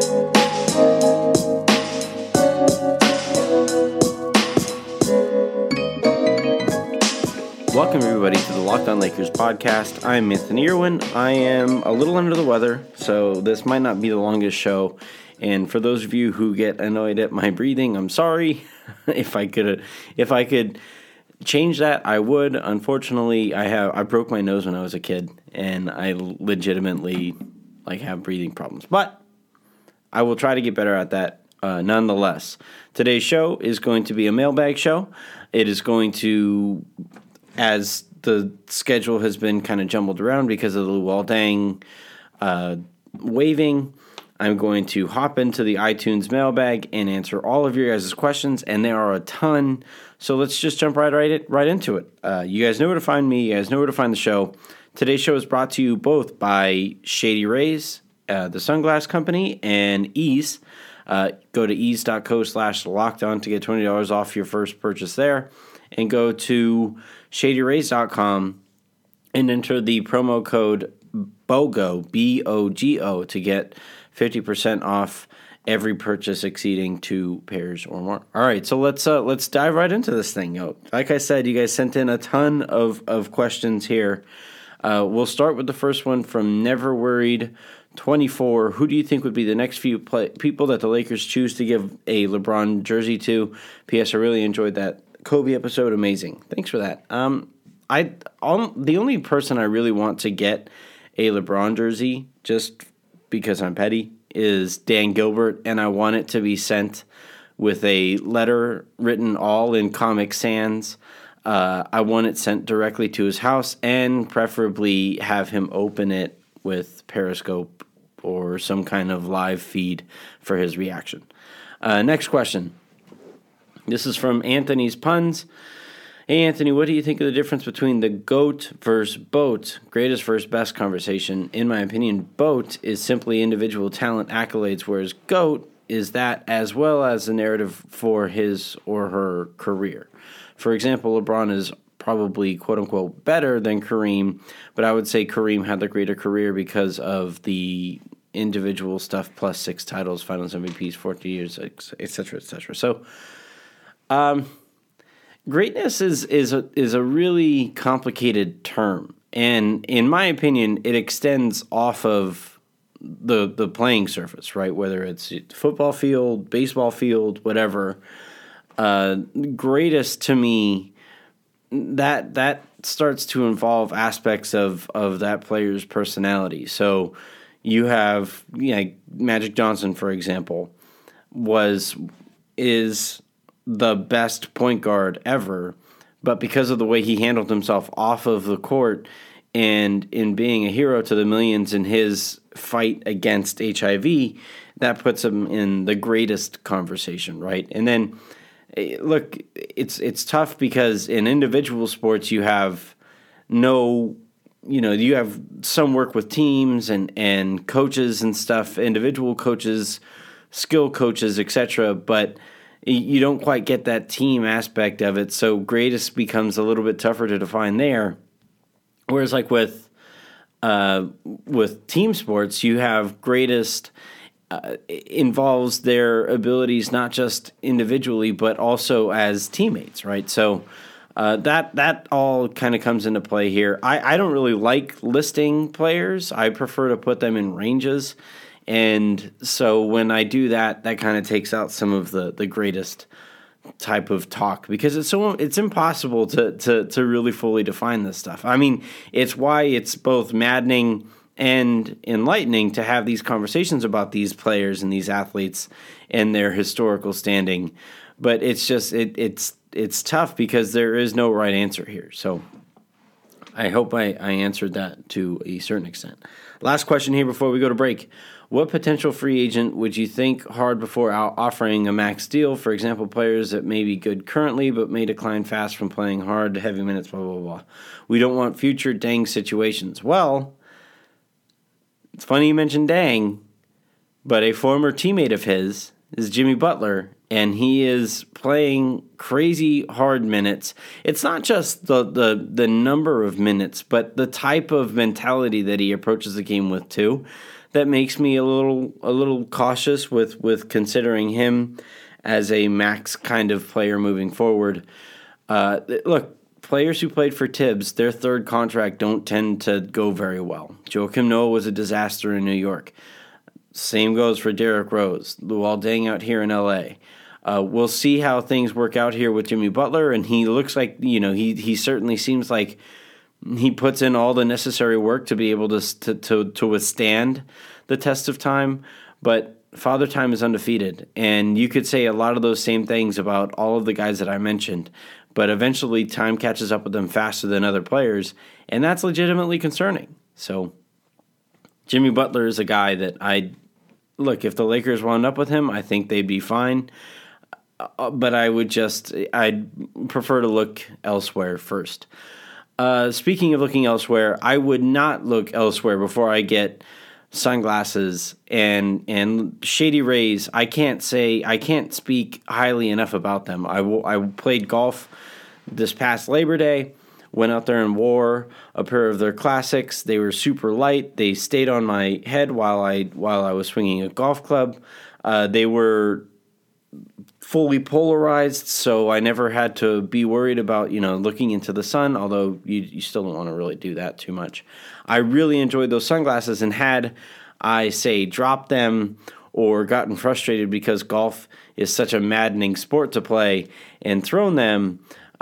Welcome, everybody, to the Locked On Lakers podcast. I'm Anthony Irwin. I am a little under the weather, so this might not be the longest show. And for those of you who get annoyed at my breathing, I'm sorry. If I could change that, I would. Unfortunately, I broke my nose when I was a kid, and I legitimately have breathing problems. But I will try to get better at that nonetheless. Today's show is going to be a mailbag show. It is going to, as the schedule has been kind of jumbled around because of the Luol Deng waiving, I'm going to hop into the iTunes mailbag and answer all of your guys' questions, and there are a ton. So let's just jump right into it. You guys know where to find me. You guys know where to find the show. Today's show is brought to you both by Shady Rays, the sunglass company, and Ease. Go to ease.co/lockedon to get $20 off your first purchase there, and go to shadyrays.com and enter the promo code BOGO, BOGO, to get 50% off every purchase exceeding 2 pairs or more. All right, so let's dive right into this thing. Like I said, you guys sent in a ton of questions here. We'll start with the first one from Never Worried 24. Who do you think would be the next few people that the Lakers choose to give a LeBron jersey to? P.S. I really enjoyed that Kobe episode. Amazing. Thanks for that. The only person I really want to get a LeBron jersey, just because I'm petty, is Dan Gilbert, and I want it to be sent with a letter written all in Comic Sans. I want it sent directly to his house, and preferably have him open it with Periscope or some kind of live feed for his reaction. Next question. This is from Anthony's Puns. Hey, Anthony, what do you think of the difference between the GOAT versus BOAT, greatest versus best conversation? In my opinion, BOAT is simply individual talent accolades, whereas GOAT is that as well as the narrative for his or her career. For example, LeBron is probably, quote-unquote, better than Kareem, but I would say Kareem had the greater career because of the individual stuff, plus 6 titles, finals MVPs, 40 years, et cetera, et cetera. So, greatness is a really complicated term, and in my opinion, it extends off of the playing surface, right? Whether it's football field, baseball field, whatever. Greatest to me, that starts to involve aspects of that player's personality. So you have Magic Johnson, for example, is the best point guard ever, but because of the way he handled himself off of the court and in being a hero to the millions in his fight against HIV, that puts him in the greatest conversation, right? And then, look, it's tough because in individual sports you have you have some work with teams and coaches and stuff, individual coaches, skill coaches, etc., but you don't quite get that team aspect of it, so greatest becomes a little bit tougher to define there. Whereas with team sports, you have greatest involves their abilities not just individually but also as teammates, right? So that all kind of comes into play here. I don't really like listing players. I prefer to put them in ranges. And so when I do that, that kind of takes out some of the greatest type of talk because it's impossible to really fully define this stuff. I mean, it's why it's both maddening and enlightening to have these conversations about these players and these athletes and their historical standing. But it's just it's tough because there is no right answer here. So I hope I answered that to a certain extent. Last question here before we go to break. What potential free agent would you think hard before offering a max deal? For example, players that may be good currently but may decline fast from playing hard, heavy minutes, blah, blah, blah. We don't want future Deng situations. Well, it's funny you mentioned Deng, but a former teammate of his is Jimmy Butler, and he is playing crazy hard minutes. It's not just the number of minutes, but the type of mentality that he approaches the game with, too. that makes me a little cautious with considering him as a max kind of player moving forward. Look, players who played for Tibbs, their third contract don't tend to go very well. Joakim Noah was a disaster in New York. Same goes for Derrick Rose, Luol Deng out here in L.A. We'll see how things work out here with Jimmy Butler, and he looks like, he certainly seems like he puts in all the necessary work to be able to withstand the test of time, but Father Time is undefeated, and you could say a lot of those same things about all of the guys that I mentioned, but eventually time catches up with them faster than other players, and that's legitimately concerning. So Jimmy Butler is a guy that look, if the Lakers wound up with him, I think they'd be fine, but I'd prefer to look elsewhere first. Speaking of looking elsewhere, I would not look elsewhere before I get sunglasses and Shady Rays. I can't speak highly enough about them. I played golf this past Labor Day, went out there and wore a pair of their classics. They were super light. They stayed on my head while I was swinging a golf club. They were fully polarized, so I never had to be worried about, looking into the sun, although you still don't want to really do that too much. I really enjoyed those sunglasses, and had I, say, dropped them or gotten frustrated because golf is such a maddening sport to play and thrown them,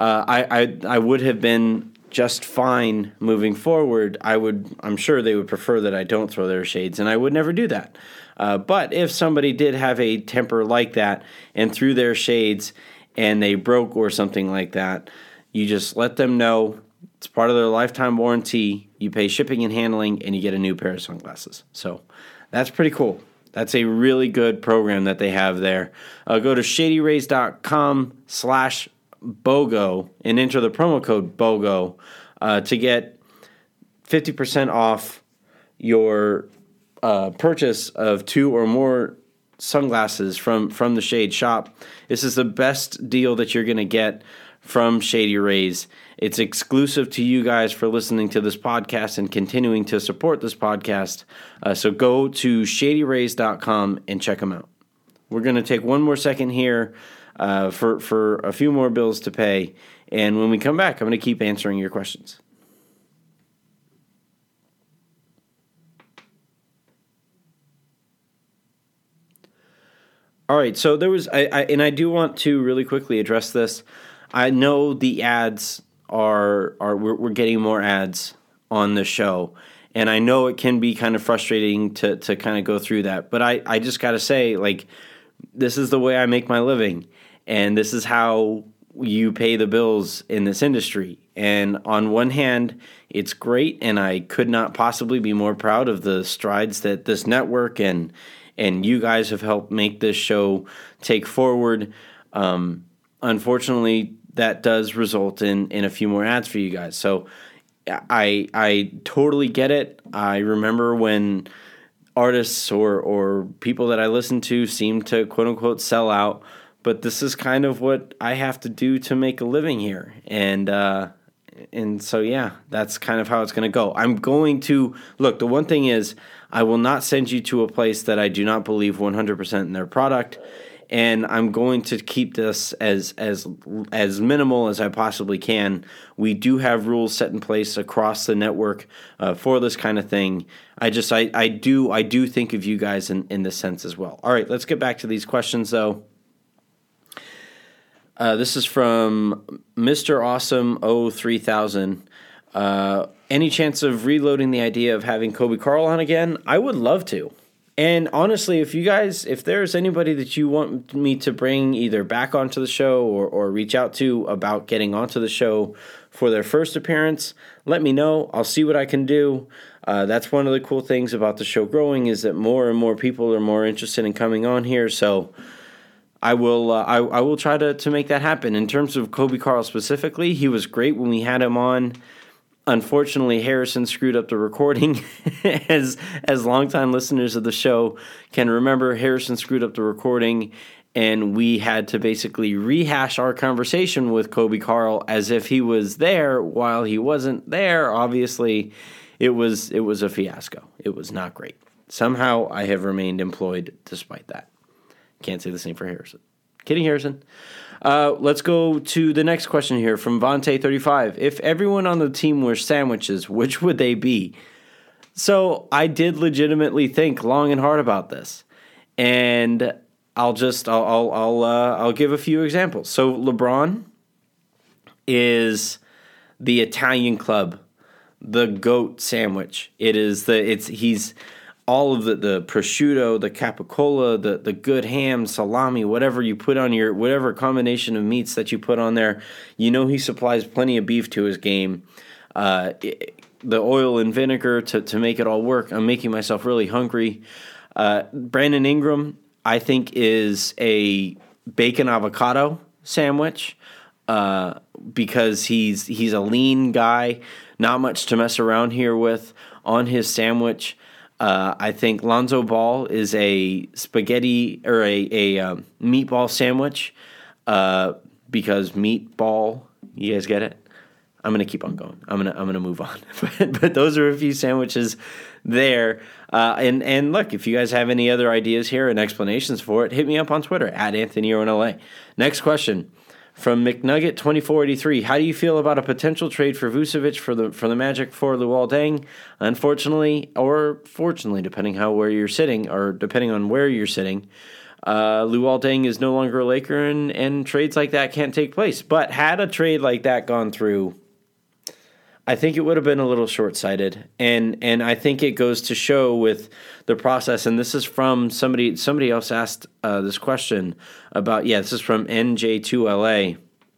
I would have been just fine moving forward. I'm sure they would prefer that I don't throw their shades, and I would never do that. But if somebody did have a temper like that and threw their shades and they broke or something like that, you just let them know. It's part of their lifetime warranty. You pay shipping and handling, and you get a new pair of sunglasses. So that's pretty cool. That's a really good program that they have there. Go to shadyrays.com/BOGO and enter the promo code BOGO to get 50% off your purchase of 2 or more sunglasses from the Shade Shop. This is the best deal that you're going to get from Shady Rays. It's exclusive to you guys for listening to this podcast and continuing to support this podcast. So go to shadyrays.com and check them out. We're going to take one more second here for a few more bills to pay. And when we come back, I'm going to keep answering your questions. All right, so there was, I do want to really quickly address this. I know the ads we're getting more ads on the show, and I know it can be kind of frustrating to kind of go through that. But I just got to say, this is the way I make my living, and this is how you pay the bills in this industry. And on one hand, it's great, and I could not possibly be more proud of the strides that this network and you guys have helped make this show take forward. Unfortunately, that does result in a few more ads for you guys. So I totally get it. I remember when artists or people that I listen to seem to quote unquote sell out, but this is kind of what I have to do to make a living here. And so, yeah, that's kind of how it's going to go. I'm going to look. The one thing is, I will not send you to a place that I do not believe 100% in their product, and I'm going to keep this as minimal as I possibly can. We do have rules set in place across the network for this kind of thing. I do think of you guys in this sense as well. All right, let's get back to these questions though. This is from Mr. Awesome 3000. Any chance of reloading the idea of having Kobe Carl on again? I would love to. And honestly, if there's anybody that you want me to bring either back onto the show or reach out to about getting onto the show for their first appearance, let me know. I'll see what I can do. That's one of the cool things about the show growing is that more and more people are more interested in coming on here. So I will try to make that happen. In terms of Kobe Carl specifically, he was great when we had him on. Unfortunately, Harrison screwed up the recording. as longtime listeners of the show can remember, Harrison screwed up the recording, and we had to basically rehash our conversation with Kobe Carl as if he was there while he wasn't there. Obviously, it was a fiasco. It was not great. Somehow I have remained employed despite that. Can't say the same for Harrison. Kidding, Harrison. Let's go to the next question here from Vontae35. If everyone on the team were sandwiches, which would they be? So I did legitimately think long and hard about this, and I'll give a few examples. So LeBron is the Italian club, the goat sandwich. He's all of the prosciutto, the capicola, the good ham, salami, whatever you put on whatever combination of meats that you put on there. He supplies plenty of beef to his game. The oil and vinegar to make it all work. I'm making myself really hungry. Brandon Ingram, I think, is a bacon avocado sandwich because he's a lean guy, not much to mess around here with on his sandwich. I think Lonzo Ball is a spaghetti or a meatball sandwich because meatball. You guys get it? I'm gonna keep on going. I'm gonna move on. but those are a few sandwiches there. And look, if you guys have any other ideas here and explanations for it, hit me up on Twitter at AnthonyOwenLA. Next question from McNugget2483. How do you feel about a potential trade for Vucevic for the Magic for Luol Deng? Unfortunately, or fortunately, depending on where you're sitting, Luol Deng is no longer a Laker, and trades like that can't take place. But had a trade like that gone through, I think it would have been a little short-sighted, and I think it goes to show with the process. And this is from somebody else asked this question about. This is from NJ2LA.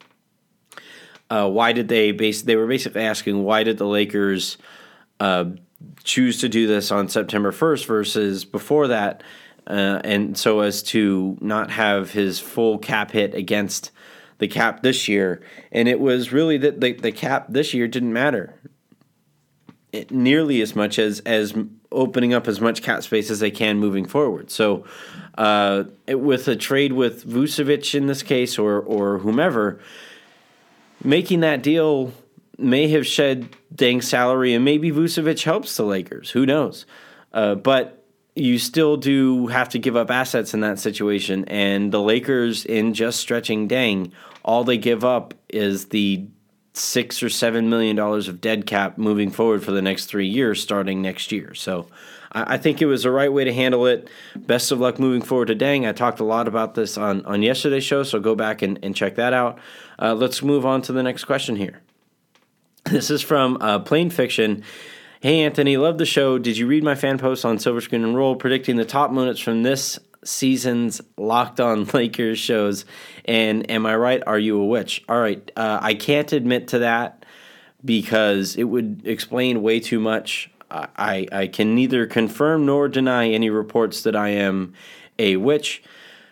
Why did they were basically asking, why did the Lakers choose to do this on September 1st versus before that, and so as to not have his full cap hit against the cap this year. And it was really that the cap this year didn't matter nearly as much as opening up as much cap space as they can moving forward. So with a trade with Vucevic in this case or whomever, making that deal may have shed Deng's salary, and maybe Vucevic helps the Lakers. Who knows? But you still do have to give up assets in that situation, and the Lakers, in just stretching Deng, all they give up is the $6 or $7 million of dead cap moving forward for the next 3 years, starting next year. So I think it was the right way to handle it. Best of luck moving forward to Deng. I talked a lot about this on yesterday's show, so go back and check that out. Let's move on to the next question here. This is from Plain Fiction. Hey, Anthony, love the show. Did you read my fan post on Silver Screen and Roll predicting the top moments from this season's Locked On Lakers shows? And am I right? Are you a witch? All right. I can't admit to that because it would explain way too much. I can neither confirm nor deny any reports that I am a witch.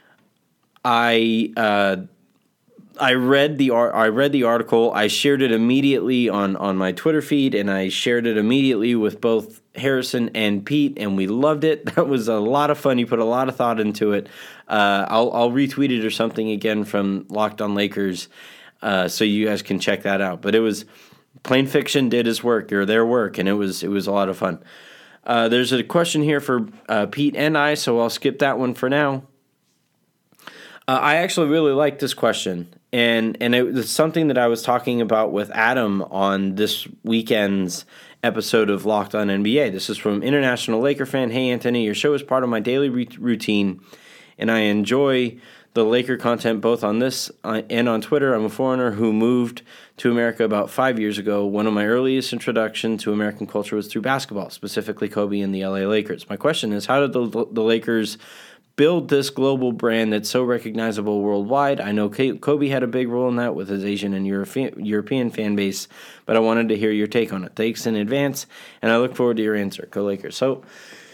I read the article. I shared it immediately on my Twitter feed, and I shared it immediately with both Harrison and Pete, and we loved it. That was a lot of fun. You put a lot of thought into it. I'll retweet it or something again from Locked On Lakers, so you guys can check that out. But it was Plain Fiction did their work, and it was a lot of fun. There's a question here for Pete and I, so I'll skip that one for now. I actually really like this question, and it was something that I was talking about with Adam on this weekend's episode of Locked On NBA. This is from International Laker Fan. Hey, Anthony, your show is part of my daily routine, and I enjoy the Laker content both on this and on Twitter. I'm a foreigner who moved to America about 5 years ago. One of my earliest introduction to American culture was through basketball, specifically Kobe and the LA Lakers. My question is, how did the Lakers build this global brand that's so recognizable worldwide? I know Kobe had a big role in that with his Asian and European fan base, but I wanted to hear your take on it. Thanks in advance, and I look forward to your answer. Go Lakers. So,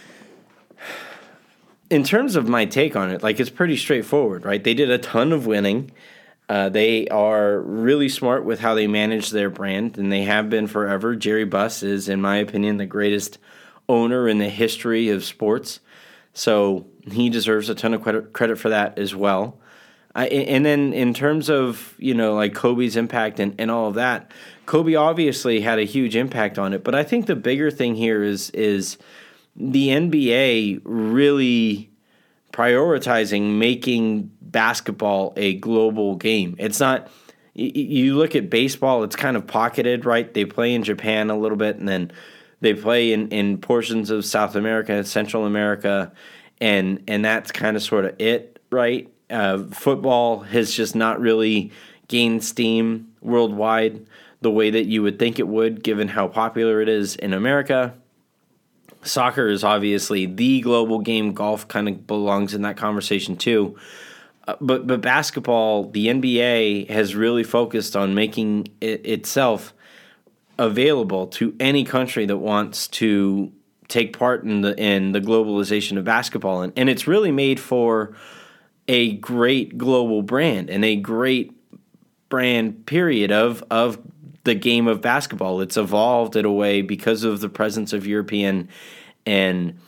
in terms of my take on it, it's pretty straightforward, right? They did a ton of winning. They are really smart with how they manage their brand, and they have been forever. Jerry Buss is, in my opinion, the greatest owner in the history of sports. So he deserves a ton of credit for that as well. And then in terms of, Kobe's impact and all of that, Kobe obviously had a huge impact on it. But I think the bigger thing here is the NBA really prioritizing making basketball a global game. It's not, you look at baseball, it's kind of pocketed, right? They play in Japan a little bit, and then they play in portions of South America, Central America, and that's kind of sort of it, right? Football has just not really gained steam worldwide the way that you would think it would, given how popular it is in America. Soccer is obviously the global game. Golf kind of belongs in that conversation too. But basketball, the NBA has really focused on making itself available to any country that wants to take part in the globalization of basketball, and it's really made for a great global brand and a great brand period of the game of basketball. It's evolved in a way because of the presence of European and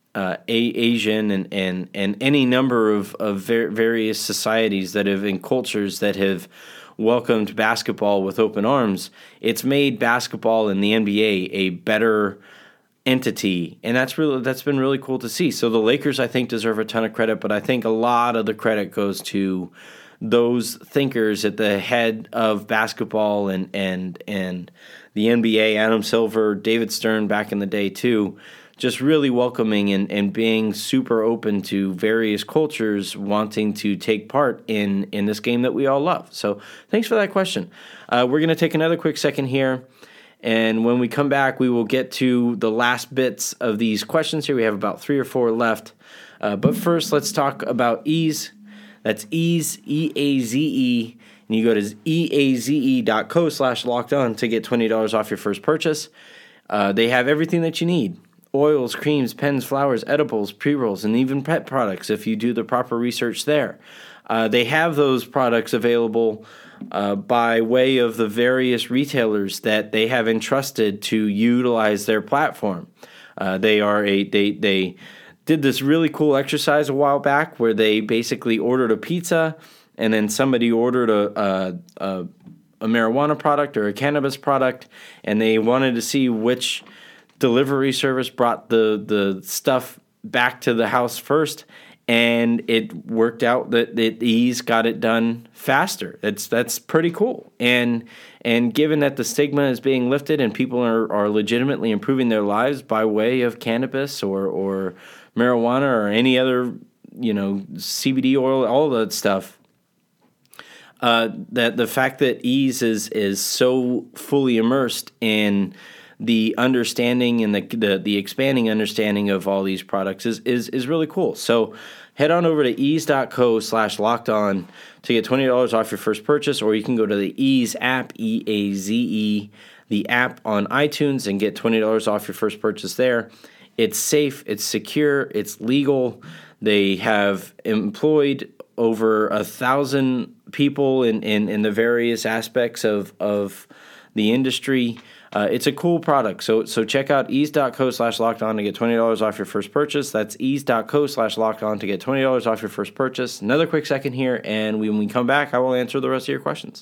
Asian and any number of various societies that have, and cultures that have welcomed basketball with open arms. It's made basketball and the NBA a better entity, and that's been really cool to see. So the Lakers, I think, deserve a ton of credit, but I think a lot of the credit goes to those thinkers at the head of basketball and the NBA, Adam Silver, David Stern back in the day too, just really welcoming and being super open to various cultures wanting to take part in this game that we all love. So thanks for that question. We're going to take another quick second here, and when we come back, we will get to the last bits of these questions here. We have about 3 or 4 left. But first, let's talk about Eaze. That's Eaze, E-A-Z-E, and you go to eaze.co/lockedon to get $20 off your first purchase. They have everything that you need: oils, creams, pens, flowers, edibles, pre-rolls, and even pet products if you do the proper research there. They have those products available by way of the various retailers that they have entrusted to utilize their platform. They did this really cool exercise a while back where they basically ordered a pizza, and then somebody ordered a marijuana product or a cannabis product, and they wanted to see which delivery service brought the stuff back to the house first, and it worked out that Eaze got it done faster. That's pretty cool. And given that the stigma is being lifted and people are legitimately improving their lives by way of cannabis or marijuana or any other, CBD oil, all that stuff, that the fact that Eaze is so fully immersed in the understanding and the expanding understanding of all these products is really cool. So head on over to eaze.co/lockedon to get $20 off your first purchase, or you can go to the Eaze app, E-A-Z-E, the app on iTunes, and get $20 off your first purchase there. It's safe, it's secure, it's legal. They have employed over 1,000 people in the various aspects of the industry. It's a cool product. So check out eaze.co/lockedon to get $20 off your first purchase. That's eaze.co/lockedon to get $20 off your first purchase. Another quick second here, and when we come back, I will answer the rest of your questions.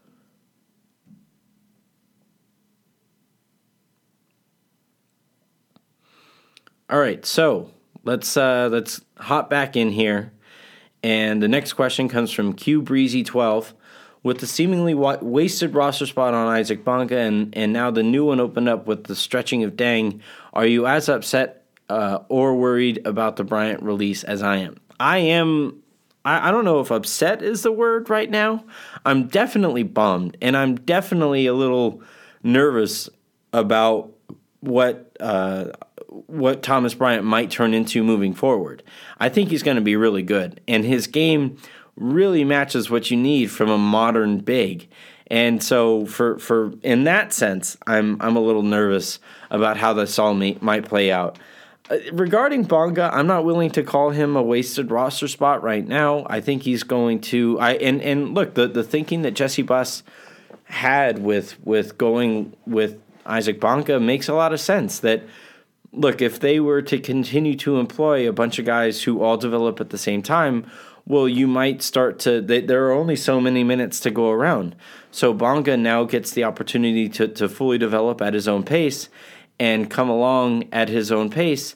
All right, so let's hop back in here, and the next question comes from QBreezy12. With the seemingly wasted roster spot on Isaac Bonga and now the new one opened up with the stretching of Deng, are you as upset or worried about the Bryant release as I am? I don't know if upset is the word right now. I'm definitely bummed, and I'm definitely a little nervous about what Thomas Bryant might turn into moving forward. I think he's going to be really good, and his game really matches what you need from a modern big. And so for in that sense, I'm a little nervous about how this all might play out. Regarding Bonga, I'm not willing to call him a wasted roster spot right now. I think he's going to and look, the thinking that Jesse Buss had with going with Isaac Bonga makes a lot of sense. That look, if they were to continue to employ a bunch of guys who all develop at the same time, well, you might start to, there are only so many minutes to go around. So Bonga now gets the opportunity to fully develop at his own pace and come along at his own pace.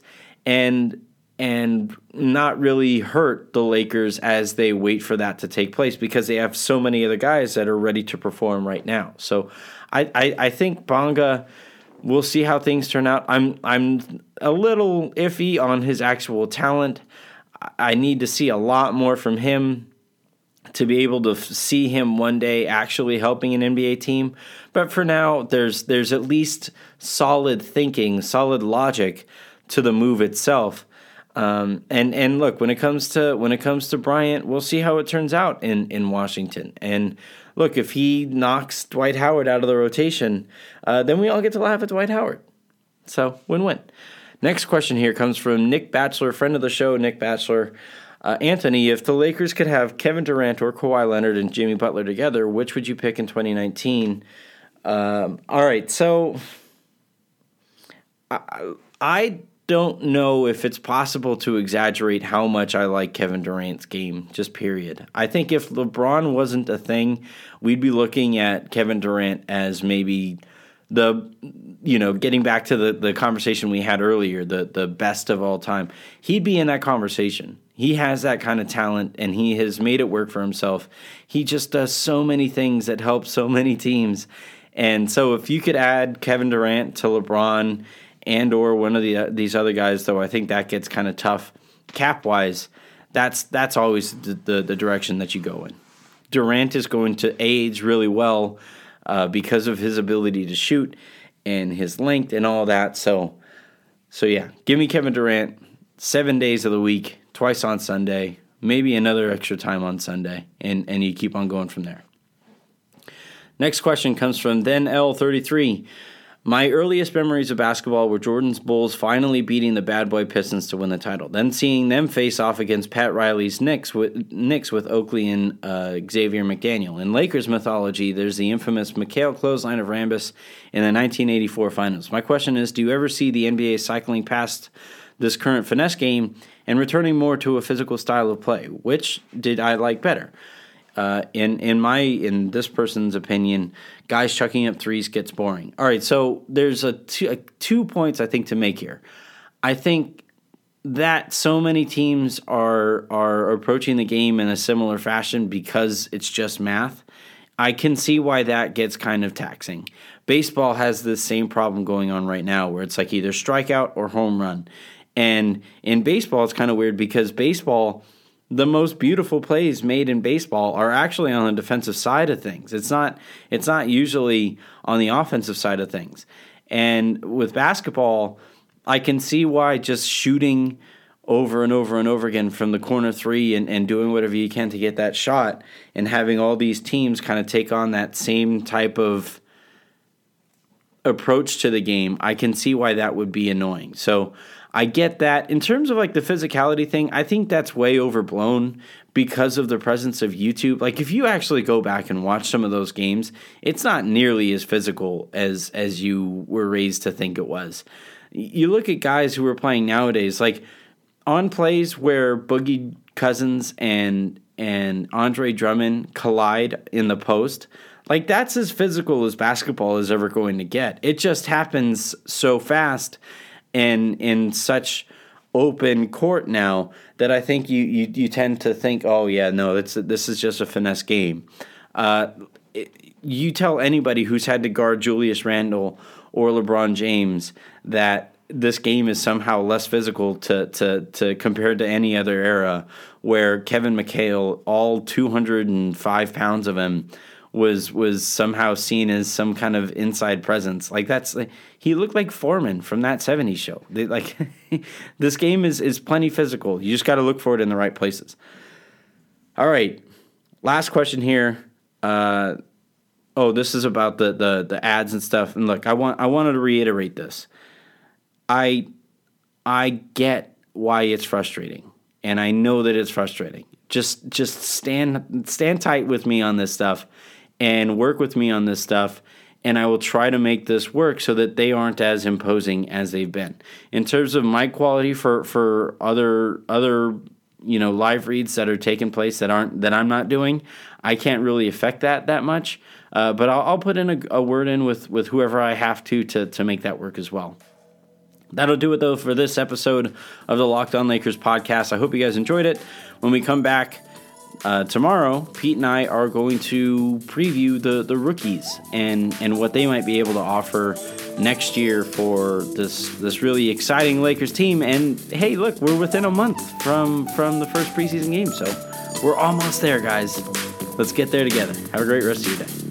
and not really hurt the Lakers as they wait for that to take place, because they have so many other guys that are ready to perform right now. So I think Bonga, we'll see how things turn out. I'm a little iffy on his actual talent. I need to see a lot more from him to be able to see him one day actually helping an NBA team. But for now, there's at least solid thinking, solid logic to the move itself. And look, when it comes to Bryant, we'll see how it turns out in Washington. And look, if he knocks Dwight Howard out of the rotation, then we all get to laugh at Dwight Howard. So win-win. Next question here comes from Nick Batchelor, friend of the show, Nick Batchelor. Anthony, if the Lakers could have Kevin Durant or Kawhi Leonard and Jimmy Butler together, which would you pick in 2019? All right, so I don't know if it's possible to exaggerate how much I like Kevin Durant's game, just period. I think if LeBron wasn't a thing, we'd be looking at Kevin Durant as maybe getting back to the conversation we had earlier, the best of all time. He'd be in that conversation. He has that kind of talent, and he has made it work for himself. He just does so many things that help so many teams. And so if you could add Kevin Durant to LeBron and or one of these other guys, though I think that gets kind of tough cap-wise, that's always the direction that you go in. Durant is going to age really well because of his ability to shoot and his length and all that. So yeah, give me Kevin Durant 7 days of the week, twice on Sunday, maybe another extra time on Sunday, and you keep on going from there. Next question comes from then L33. My earliest memories of basketball were Jordan's Bulls finally beating the bad boy Pistons to win the title, then seeing them face off against Pat Riley's Knicks with Oakley and Xavier McDaniel. In Lakers mythology, there's the infamous McHale clothesline of Rambis in the 1984 finals. My question is, do you ever see the NBA cycling past this current finesse game and returning more to a physical style of play? Which did I like better? In this person's opinion, guys chucking up threes gets boring. All right, so there's two points I think to make here. I think that so many teams are approaching the game in a similar fashion because it's just math. I can see why that gets kind of taxing. Baseball has the same problem going on right now where it's like either strikeout or home run. And in baseball, it's kind of weird because baseball, the most beautiful plays made in baseball are actually on the defensive side of things. It's not usually on the offensive side of things. And with basketball, I can see why just shooting over and over and over again from the corner three and doing whatever you can to get that shot and having all these teams kind of take on that same type of approach to the game, I can see why that would be annoying. So I get that. In terms of like the physicality thing, I think that's way overblown because of the presence of YouTube. Like if you actually go back and watch some of those games, it's not nearly as physical as you were raised to think it was. You look at guys who are playing nowadays, like on plays where Boogie Cousins and Andre Drummond collide in the post, like that's as physical as basketball is ever going to get. It just happens so fast and in such open court now that I think you tend to think, oh yeah, no, this is just a finesse game. You tell anybody who's had to guard Julius Randle or LeBron James that this game is somehow less physical to compared to any other era where Kevin McHale, all 205 pounds of him, was somehow seen as some kind of inside presence. Like he looked like Foreman from that 70s show. This game is plenty physical. You just got to look for it in the right places. All right, last question here. This is about the ads and stuff. And look, I wanted to reiterate this. I get why it's frustrating, and I know that it's frustrating. Just stand tight with me on this stuff. And work with me on this stuff, and I will try to make this work so that they aren't as imposing as they've been. In terms of mic quality for other live reads that are taking place that I'm not doing, I can't really affect that much. But I'll put in a word in with whoever I have to make that work as well. That'll do it, though, for this episode of the Locked On Lakers podcast. I hope you guys enjoyed it. When we come back tomorrow, Pete and I are going to preview the rookies and what they might be able to offer next year for this really exciting Lakers team. And, hey, look, we're within a month from the first preseason game, so we're almost there, guys. Let's get there together. Have a great rest of your day.